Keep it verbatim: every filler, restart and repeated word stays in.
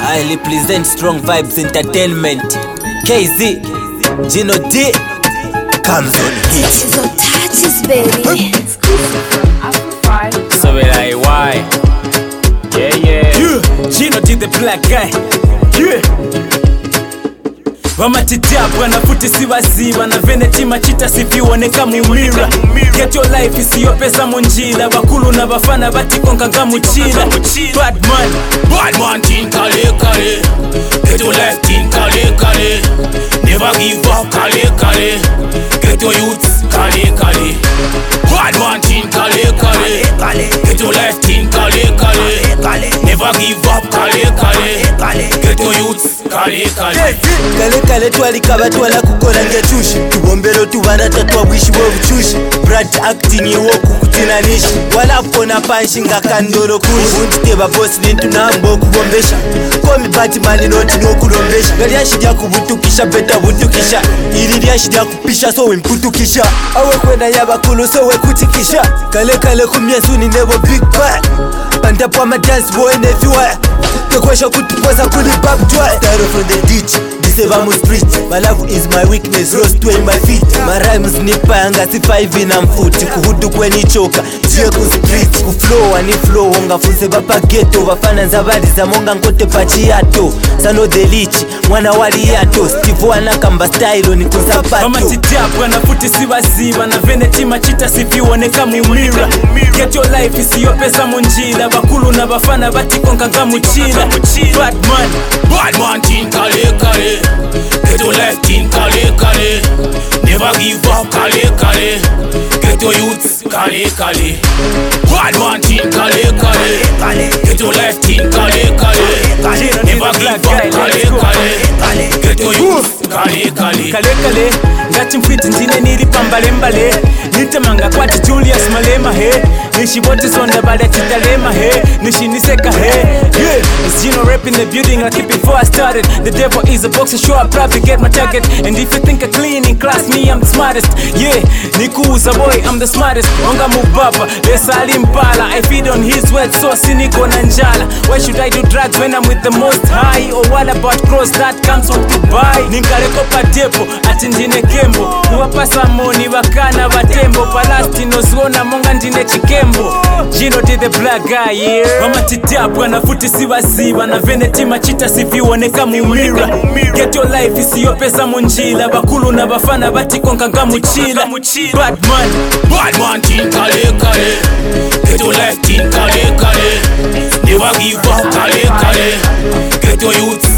I represent Strong Vibes Entertainment. K Z, Gino D, comes on hit. So touches, baby. So we like why? Yeah, yeah. Yeah, Gino D the black guy. Yeah. Wamatitapwa na futi siwaziwa na veneti machita sipiwoneka mumira. Get your life isiyo pesa munjila. Bakulu na bafana batikonka nga muchila. Bad man, bad man tin kale kale. Get your life tin kale kale. Never give up kale kale. Get your youths kale kale. Bad man tin kale kale. Get your life tin kale kale. Never give up kale kale. Get your youths kale kale. Kale kale twalikaba twala kukola ngetushi. Tubombero tubana tatwa wishi wo buchushi. Brad acting iwo kukutinanisha. Wala pona panshi nga kandoro kushi. Untiteba boss nintu nambo kubombesha. Komi Batman noti no kulombesha. Gali yashidya kubutukisha beta butukisha. Ili yashidya kupisha so wimputukisha. Awe kwena yabakulu so we kutikisha. Kale kale kumyesu ni nebo big bang. Pantapo ama dance boy everywhere. Tekwesha kutupoza kuli bab dry. Start from the ditch. Diseva street. My love is my weakness. Roast to in my feet. My rhymes nipa yanga sifa hivi na mfuti. Kuhudu kweni choka. Jie ku street. Kuflow ani flow. Honga funse bapa ghetto. Wafana zabadi za monga nkote pachiato. Sano the lich. Mwana wali yato. Steve wana kamba style ni kuzapato. Mama titiapu wana futi siwaziwa. Na veneti machita sipiwoneka mumira. Get your life isiyo pesa munjila. Bakulu na bafana batikonka nga muchila. Bad man, bad man tin kale kale. Get your life tin kale kale. Never give up kale kale. Get your youths kale kale. Bad man tin kale kale. Get your life tin kale kale. Never give up kale kale. Get your youths kale kale. Kale kale, ngati mfiti njine nili pambale mbale. Nitemanga kwati Julius Malema he. Nishi bote sonda bale titalema he. Nishi niseka he. Yeah, it's Gino rap in the building, I keep it before I started. The devil is a boxer, sure I probably get my target. And if you think I clean in class, me I'm the smartest. Yeah, Nikuza boy, I'm the smartest. Onga mubaba, lesa alimpala. I feed on his words, so siniko nanjala. Why should I do drugs when I'm with the most high? Or what about cross that comes on Dubai? Ninkaleko patepo, ati ndine kembo. Uwapasa moni wakana watembo. Palasti nozgona monga ndine chikembo. Gino D the black guy, yeah. Mama titiapu wana futi siwaziwa. Na veneti machita siviwoneka mumira. Get your life isiyo pesa munjila. Bakulu na bafana batikonka nga muchila. Bad man, bad man tin kale kale. Get your life tin kale kale. Never give up kale kale. Get your youth